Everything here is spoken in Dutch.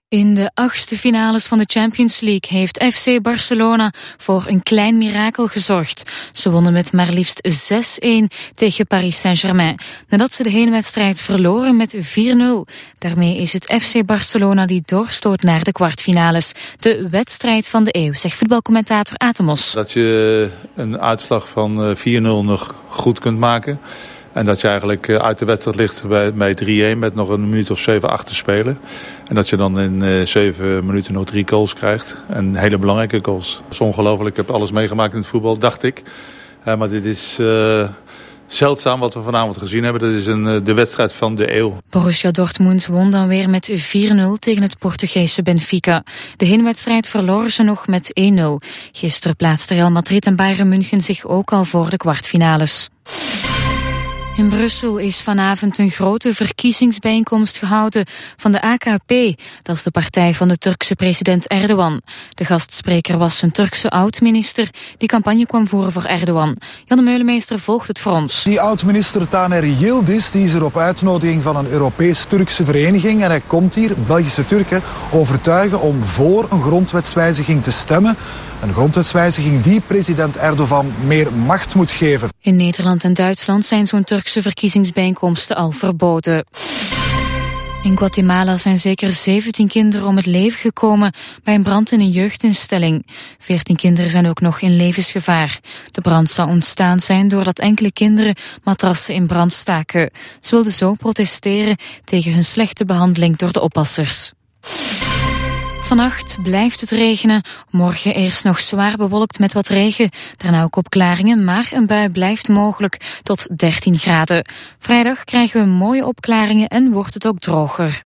In de 8e finales van de Champions League heeft FC Barcelona voor een klein mirakel gezorgd. Ze wonnen met maar liefst 6-1 tegen Paris Saint-Germain, nadat ze de heenwedstrijd verloren met 4-0. Daarmee is het FC Barcelona die doorstoot naar de kwartfinales. De wedstrijd van de eeuw, zegt voetbalcommentator Atemos. Dat je een uitslag van 4-0 nog goed kunt maken. En dat je eigenlijk uit de wedstrijd ligt bij 3-1 met nog een minuut of 7-8 te spelen. En dat je dan in 7 minuten nog 3 goals krijgt. En hele belangrijke goals. Dat is ongelooflijk. Ik heb alles meegemaakt in het voetbal, dacht ik. Maar dit is zeldzaam wat we vanavond gezien hebben. Dat is de wedstrijd van de eeuw. Borussia Dortmund won dan weer met 4-0 tegen het Portugese Benfica. De heenwedstrijd verloren ze nog met 1-0. Gisteren plaatsten Real Madrid en Bayern München zich ook al voor de kwartfinales. In Brussel is vanavond een grote verkiezingsbijeenkomst gehouden van de AKP. Dat is de partij van de Turkse president Erdogan. De gastspreker was een Turkse oud-minister die campagne kwam voeren voor Erdogan. Jan de Meulemeester volgt het voor ons. Die oud-minister Taner Yildiz die is er op uitnodiging van een Europees-Turkse vereniging. En hij komt hier, Belgische Turken, overtuigen om voor een grondwetswijziging te stemmen. Een grondwetswijziging die president Erdogan meer macht moet geven. In Nederland en Duitsland zijn zo'n Turkse verkiezingsbijeenkomsten al verboden. In Guatemala zijn zeker 17 kinderen om het leven gekomen bij een brand in een jeugdinstelling. 14 kinderen zijn ook nog in levensgevaar. De brand zou ontstaan zijn doordat enkele kinderen matrassen in brand staken. Ze wilden zo protesteren tegen hun slechte behandeling door de oppassers. Vannacht blijft het regenen. Morgen eerst nog zwaar bewolkt met wat regen. Daarna ook opklaringen, maar een bui blijft mogelijk tot 13 graden. Vrijdag krijgen we mooie opklaringen en wordt het ook droger.